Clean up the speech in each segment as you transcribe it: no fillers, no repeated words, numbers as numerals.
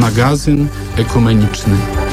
Magazyn ekumeniczny.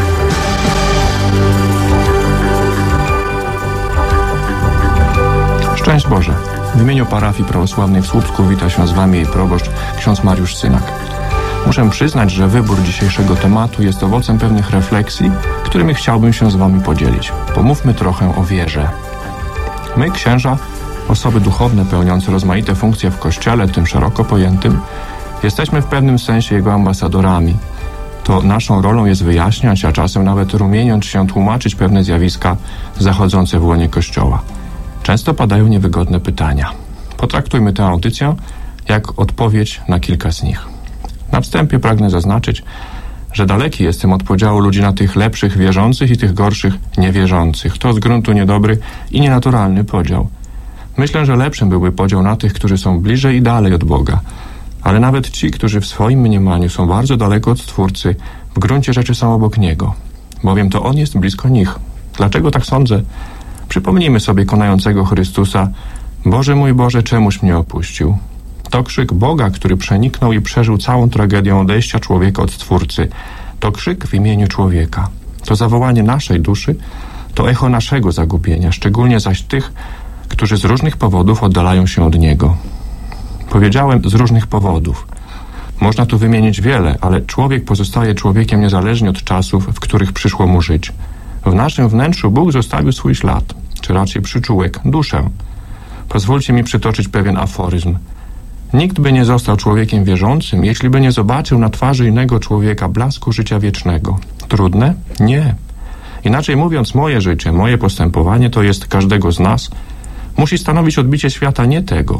Szczęść Boże! W imieniu parafii prawosławnej w Słupsku wita się z Wami jej proboszcz, ksiądz Mariusz Synak. Muszę przyznać, że wybór dzisiejszego tematu jest owocem pewnych refleksji, którymi chciałbym się z Wami podzielić. Pomówmy trochę o wierze. My, księża, osoby duchowne pełniące rozmaite funkcje w Kościele, tym szeroko pojętym, jesteśmy w pewnym sensie jego ambasadorami. To naszą rolą jest wyjaśniać, a czasem nawet rumieniąc się tłumaczyć pewne zjawiska zachodzące w łonie Kościoła. Często padają niewygodne pytania. Potraktujmy tę audycję jak odpowiedź na kilka z nich. Na wstępie pragnę zaznaczyć, że daleki jestem od podziału ludzi na tych lepszych wierzących i tych gorszych niewierzących. To z gruntu niedobry i nienaturalny podział. Myślę, że lepszym byłby podział na tych, którzy są bliżej i dalej od Boga. Ale nawet ci, którzy w swoim mniemaniu są bardzo daleko od Stwórcy, w gruncie rzeczy są obok Niego, bowiem to On jest blisko nich. Dlaczego tak sądzę? Przypomnijmy sobie konającego Chrystusa: Boże mój Boże, czemuś mnie opuścił? To krzyk Boga, który przeniknął i przeżył całą tragedię odejścia człowieka od Stwórcy. To krzyk w imieniu człowieka. To zawołanie naszej duszy, to echo naszego zagubienia, szczególnie zaś tych, którzy z różnych powodów oddalają się od Niego. Powiedziałem z różnych powodów. Można tu wymienić wiele, ale człowiek pozostaje człowiekiem niezależnie od czasów, w których przyszło mu żyć. W naszym wnętrzu Bóg zostawił swój ślad, czy raczej przyczółek, duszę. Pozwólcie mi przytoczyć pewien aforyzm. Nikt by nie został człowiekiem wierzącym, jeśli by nie zobaczył na twarzy innego człowieka blasku życia wiecznego. Trudne? Nie. Inaczej mówiąc, moje życie, moje postępowanie, to jest każdego z nas, musi stanowić odbicie świata nie tego.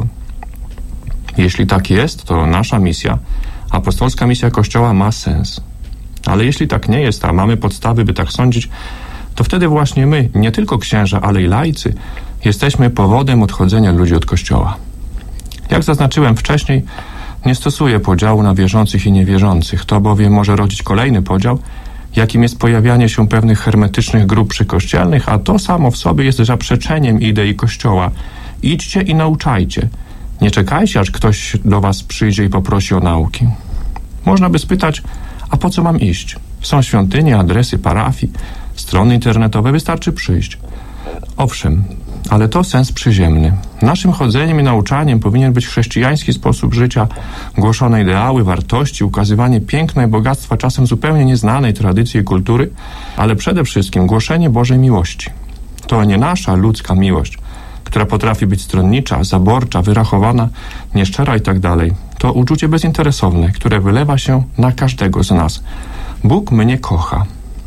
Jeśli tak jest, to nasza misja, apostolska misja Kościoła ma sens. Ale jeśli tak nie jest, a mamy podstawy, by tak sądzić, to wtedy właśnie my, nie tylko księża, ale i laicy, jesteśmy powodem odchodzenia ludzi od Kościoła. Jak zaznaczyłem wcześniej, nie stosuję podziału na wierzących i niewierzących. To bowiem może rodzić kolejny podział, jakim jest pojawianie się pewnych hermetycznych grup przykościelnych, a to samo w sobie jest zaprzeczeniem idei Kościoła. Idźcie i nauczajcie. Nie czekajcie, aż ktoś do was przyjdzie i poprosi o nauki. Można by spytać, a po co mam iść? Są świątynie, adresy parafii, strony internetowe, wystarczy przyjść. Owszem, ale to sens przyziemny. Naszym chodzeniem i nauczaniem powinien być chrześcijański sposób życia, głoszone ideały, wartości, ukazywanie piękna i bogactwa czasem zupełnie nieznanej tradycji i kultury, ale przede wszystkim głoszenie Bożej miłości. To nie nasza ludzka miłość, która potrafi być stronnicza, zaborcza, wyrachowana, nieszczera itd. To uczucie bezinteresowne, które wylewa się na każdego z nas. Bóg mnie kocha.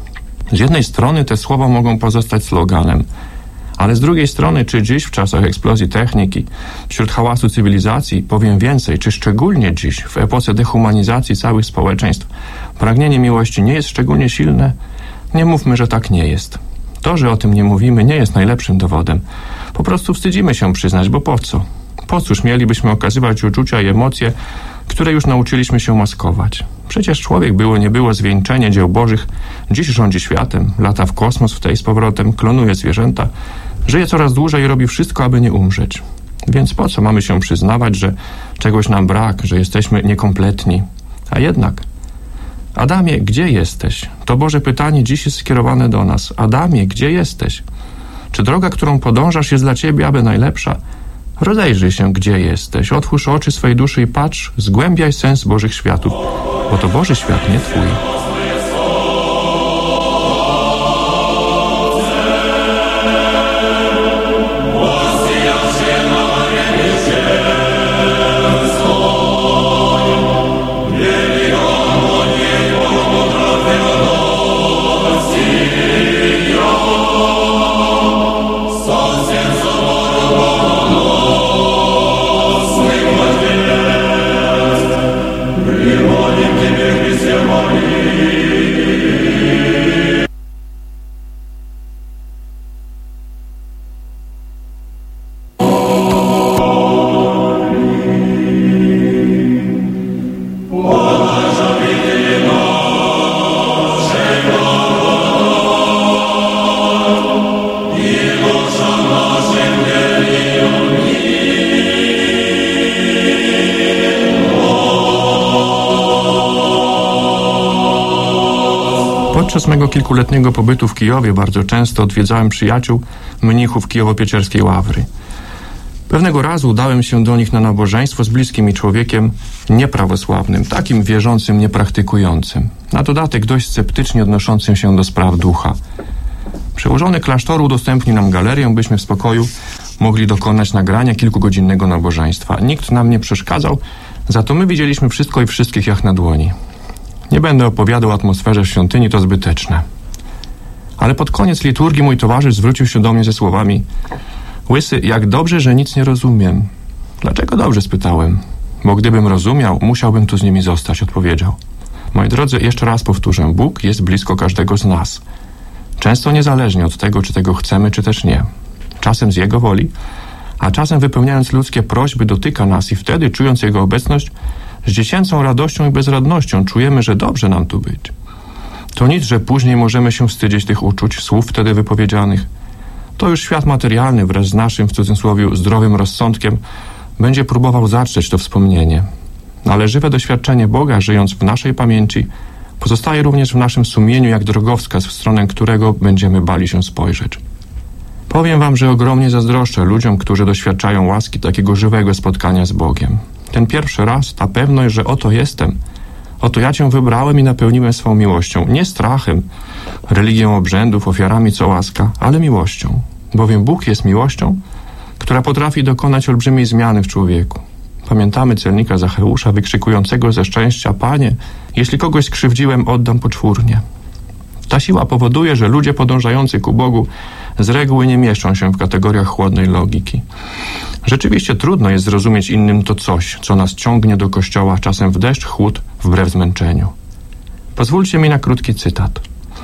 Z jednej strony te słowa mogą pozostać sloganem, ale z drugiej strony, czy dziś w czasach eksplozji techniki, wśród hałasu cywilizacji, powiem więcej, czy szczególnie dziś, w epoce dehumanizacji całych społeczeństw, pragnienie miłości nie jest szczególnie silne? Nie mówmy, że tak nie jest. To, że o tym nie mówimy, nie jest najlepszym dowodem. Po prostu wstydzimy się przyznać, bo po co? Po cóż mielibyśmy okazywać uczucia i emocje, które już nauczyliśmy się maskować? Przecież człowiek było nie było zwieńczenie dzieł bożych, dziś rządzi światem, lata w kosmos w tej z powrotem, klonuje zwierzęta, żyje coraz dłużej i robi wszystko, aby nie umrzeć. Więc po co mamy się przyznawać, że czegoś nam brak, że jesteśmy niekompletni? A jednak, Adamie, gdzie jesteś? To Boże pytanie dziś jest skierowane do nas. Adamie, gdzie jesteś? Czy droga, którą podążasz, jest dla ciebie aby najlepsza? Rozejrzyj się, gdzie jesteś. Otwórz oczy swej duszy i patrz, zgłębiaj sens Bożych światów, bo to Boży świat, nie twój. Приводим тебе, Христе, молитву. Podczas mego kilkuletniego pobytu w Kijowie bardzo często odwiedzałem przyjaciół mnichów Kijowo-Pieczerskiej Ławry. Pewnego razu udałem się do nich na nabożeństwo z bliskim mi człowiekiem nieprawosławnym, takim wierzącym, niepraktykującym. Na dodatek dość sceptycznie odnoszącym się do spraw ducha. Przełożony klasztoru udostępnił nam galerię, byśmy w spokoju mogli dokonać nagrania kilkugodzinnego nabożeństwa. Nikt nam nie przeszkadzał, za to my widzieliśmy wszystko i wszystkich jak na dłoni. Nie będę opowiadał o atmosferze w świątyni, to zbyteczne. Ale pod koniec liturgii mój towarzysz zwrócił się do mnie ze słowami: Łysy, jak dobrze, że nic nie rozumiem. Dlaczego dobrze? Spytałem. Bo gdybym rozumiał, musiałbym tu z nimi zostać, odpowiedział. Moi drodzy, jeszcze raz powtórzę, Bóg jest blisko każdego z nas. Często niezależnie od tego, czy tego chcemy, czy też nie. Czasem z Jego woli, a czasem wypełniając ludzkie prośby dotyka nas i wtedy, czując Jego obecność, z dziecięcą radością i bezradnością czujemy, że dobrze nam tu być. To nic, że później możemy się wstydzić tych uczuć, słów wtedy wypowiedzianych. To już świat materialny wraz z naszym, w cudzysłowie, zdrowym rozsądkiem będzie próbował zatrzeć to wspomnienie. Ale żywe doświadczenie Boga, żyjąc w naszej pamięci, pozostaje również w naszym sumieniu jak drogowskaz, w stronę którego będziemy bali się spojrzeć. Powiem wam, że ogromnie zazdroszczę ludziom, którzy doświadczają łaski takiego żywego spotkania z Bogiem. Ten pierwszy raz, ta pewność, że oto jestem, oto ja Cię wybrałem i napełniłem swą miłością, nie strachem, religią obrzędów, ofiarami co łaska, ale miłością. Bowiem Bóg jest miłością, która potrafi dokonać olbrzymiej zmiany w człowieku. Pamiętamy celnika Zacheusza wykrzykującego ze szczęścia: Panie, jeśli kogoś skrzywdziłem, oddam poczwórnie. Ta siła powoduje, że ludzie podążający ku Bogu z reguły nie mieszczą się w kategoriach chłodnej logiki. Rzeczywiście trudno jest zrozumieć innym to coś, co nas ciągnie do kościoła, czasem w deszcz, chłód, wbrew zmęczeniu. Pozwólcie mi na krótki cytat.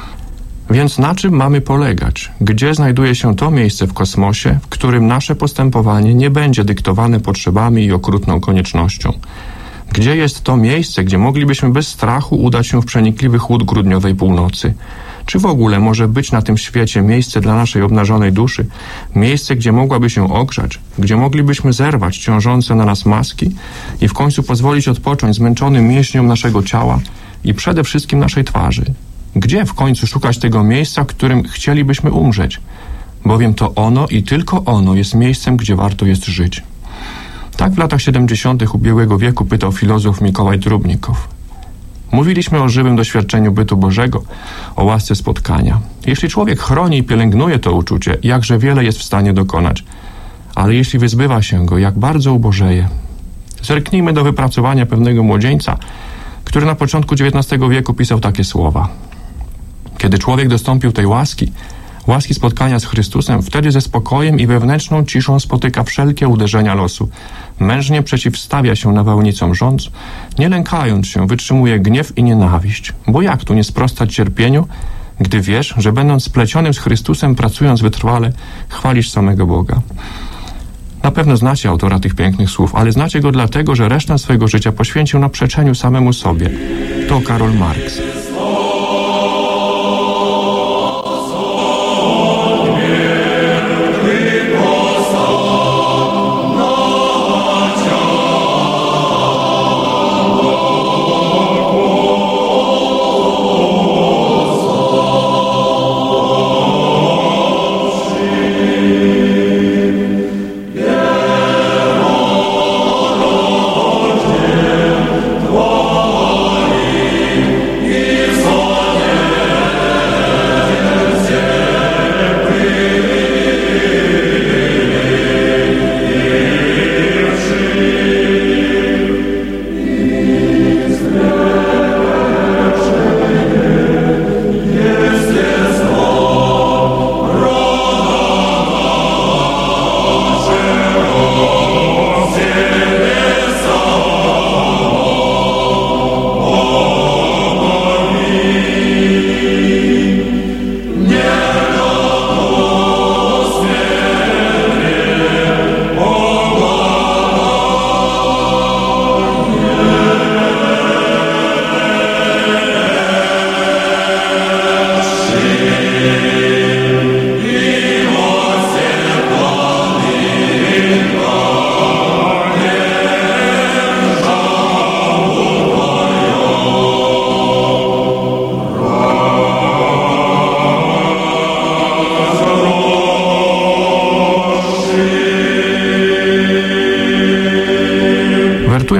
Więc na czym mamy polegać? Gdzie znajduje się to miejsce w kosmosie, w którym nasze postępowanie nie będzie dyktowane potrzebami i okrutną koniecznością? Gdzie jest to miejsce, gdzie moglibyśmy bez strachu udać się w przenikliwy chłód grudniowej północy? Czy w ogóle może być na tym świecie miejsce dla naszej obnażonej duszy? Miejsce, gdzie mogłaby się ogrzać, gdzie moglibyśmy zerwać ciążące na nas maski i w końcu pozwolić odpocząć zmęczonym mięśniom naszego ciała i przede wszystkim naszej twarzy? Gdzie w końcu szukać tego miejsca, w którym chcielibyśmy umrzeć? Bowiem to ono i tylko ono jest miejscem, gdzie warto jest żyć. Tak w latach 70. ubiegłego wieku pytał filozof Mikołaj Trubnikow. Mówiliśmy o żywym doświadczeniu bytu Bożego, o łasce spotkania. Jeśli człowiek chroni i pielęgnuje to uczucie, jakże wiele jest w stanie dokonać. Ale jeśli wyzbywa się go, jak bardzo ubożeje. Zerknijmy do wypracowania pewnego młodzieńca, który na początku XIX wieku pisał takie słowa. Kiedy człowiek dostąpił tej łaski spotkania z Chrystusem, wtedy ze spokojem i wewnętrzną ciszą spotyka wszelkie uderzenia losu. Mężnie przeciwstawia się nawałnicom rządz, nie lękając się, wytrzymuje gniew i nienawiść. Bo jak tu nie sprostać cierpieniu, gdy wiesz, że będąc splecionym z Chrystusem, pracując wytrwale, chwalisz samego Boga? Na pewno znacie autora tych pięknych słów, ale znacie go dlatego, że resztę swojego życia poświęcił na przeczeniu samemu sobie. To Karol Marx. Yeah.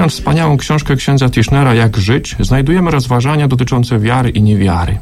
Czytając wspaniałą książkę księdza Tischnera Jak żyć, znajdujemy rozważania dotyczące wiary i niewiary.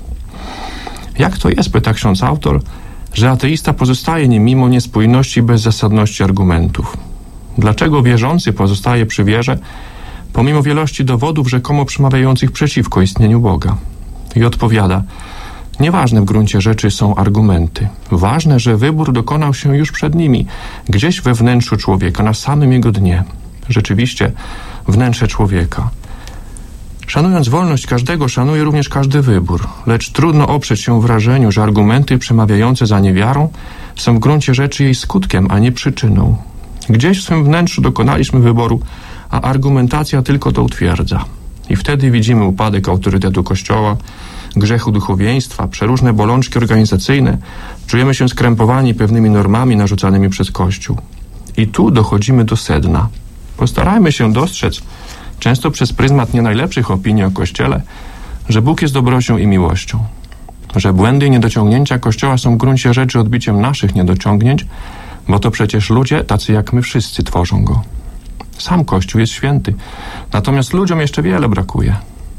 Jak to jest, pyta ksiądz autor, że ateista pozostaje nim mimo niespójności i bezzasadności argumentów? Dlaczego wierzący pozostaje przy wierze, pomimo wielości dowodów rzekomo przemawiających przeciwko istnieniu Boga? I odpowiada, nieważne w gruncie rzeczy są argumenty. Ważne, że wybór dokonał się już przed nimi, gdzieś we wnętrzu człowieka, na samym jego dnie. Rzeczywiście, wnętrze człowieka. Szanując wolność każdego, szanuje również każdy wybór, lecz trudno oprzeć się wrażeniu, że argumenty przemawiające za niewiarą są w gruncie rzeczy jej skutkiem, a nie przyczyną. Gdzieś w swym wnętrzu dokonaliśmy wyboru, a argumentacja tylko to utwierdza. I wtedy widzimy upadek autorytetu Kościoła, grzechu duchowieństwa, przeróżne bolączki organizacyjne, czujemy się skrępowani pewnymi normami narzucanymi przez Kościół. I tu dochodzimy do sedna. Postarajmy się dostrzec, często przez pryzmat nie najlepszych opinii o Kościele, że Bóg jest dobrocią i miłością. Że błędy i niedociągnięcia Kościoła są w gruncie rzeczy odbiciem naszych niedociągnięć, bo to przecież ludzie, tacy jak my wszyscy, tworzą go. Sam Kościół jest święty, natomiast ludziom jeszcze wiele brakuje.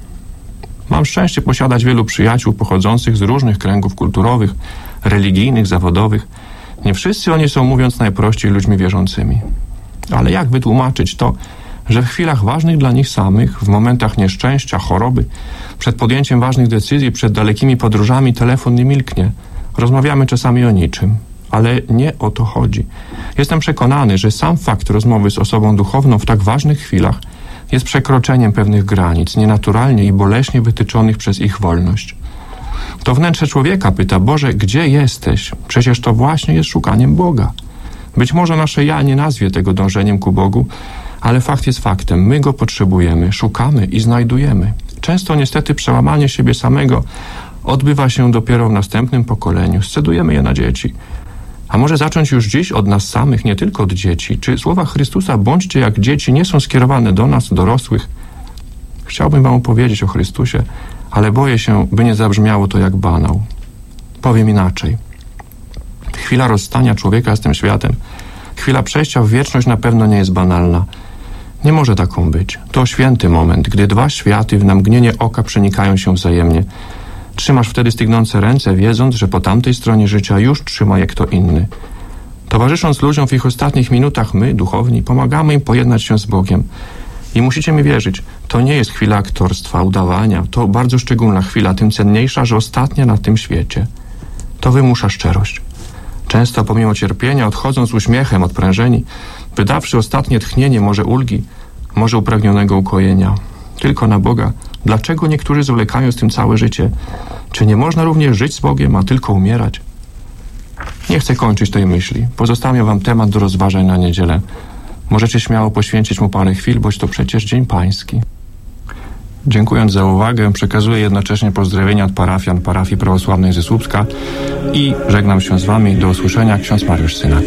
Mam szczęście posiadać wielu przyjaciół pochodzących z różnych kręgów kulturowych, religijnych, zawodowych. Nie wszyscy oni są, mówiąc najprościej, ludźmi wierzącymi. Ale jak wytłumaczyć to, że w chwilach ważnych dla nich samych, w momentach nieszczęścia, choroby, przed podjęciem ważnych decyzji, przed dalekimi podróżami telefon nie milknie. Rozmawiamy czasami o niczym, ale nie o to chodzi. Jestem przekonany, że sam fakt rozmowy z osobą duchowną w tak ważnych chwilach jest przekroczeniem pewnych granic, nienaturalnie i boleśnie wytyczonych przez ich wolność. To wnętrze człowieka pyta, Boże, gdzie jesteś? Przecież to właśnie jest szukaniem Boga. Być może nasze ja nie nazwie tego dążeniem ku Bogu, ale fakt jest faktem. My Go potrzebujemy, szukamy i znajdujemy. Często niestety przełamanie siebie samego odbywa się dopiero w następnym pokoleniu. Scedujemy je na dzieci. A może zacząć już dziś od nas samych, nie tylko od dzieci? Czy słowa Chrystusa, bądźcie jak dzieci, nie są skierowane do nas, dorosłych? Chciałbym wam opowiedzieć o Chrystusie, ale boję się, by nie zabrzmiało to jak banał. Powiem inaczej. Chwila rozstania człowieka z tym światem, chwila przejścia w wieczność na pewno nie jest banalna. Nie może taką być. To święty moment, gdy dwa światy na mgnienie oka przenikają się wzajemnie. Trzymasz wtedy stygnące ręce, wiedząc, że po tamtej stronie życia już trzyma je kto inny. Towarzysząc ludziom w ich ostatnich minutach, my, duchowni, pomagamy im pojednać się z Bogiem. I musicie mi wierzyć, to nie jest chwila aktorstwa, udawania. To bardzo szczególna chwila, tym cenniejsza, że ostatnia na tym świecie. To wymusza szczerość. Często pomimo cierpienia, odchodząc z uśmiechem odprężeni, wydawszy ostatnie tchnienie może ulgi, może upragnionego ukojenia. Tylko na Boga. Dlaczego niektórzy zwlekają z tym całe życie? Czy nie można również żyć z Bogiem, a tylko umierać? Nie chcę kończyć tej myśli. Pozostawię wam temat do rozważań na niedzielę. Możecie śmiało poświęcić mu parę chwil, boć to przecież Dzień Pański. Dziękując za uwagę, przekazuję jednocześnie pozdrowienia od parafian parafii prawosławnej ze Słupska i żegnam się z wami. Do usłyszenia, ksiądz Mariusz Synak.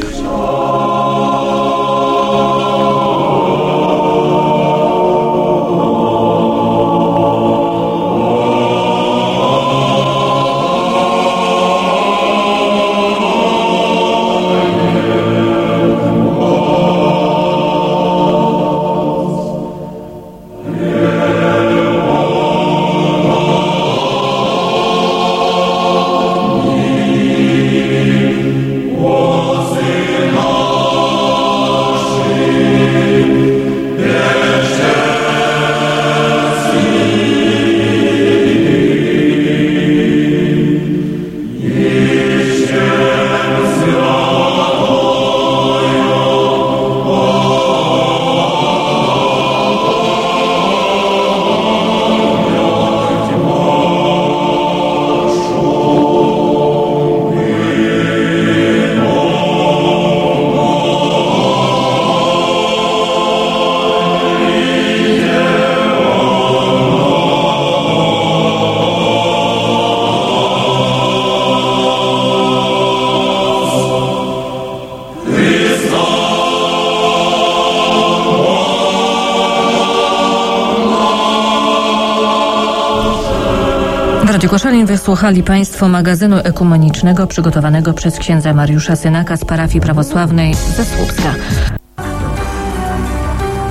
W Radiu Koszalin wysłuchali Państwo magazynu ekumenicznego przygotowanego przez księdza Mariusza Synaka z parafii prawosławnej ze Słupska.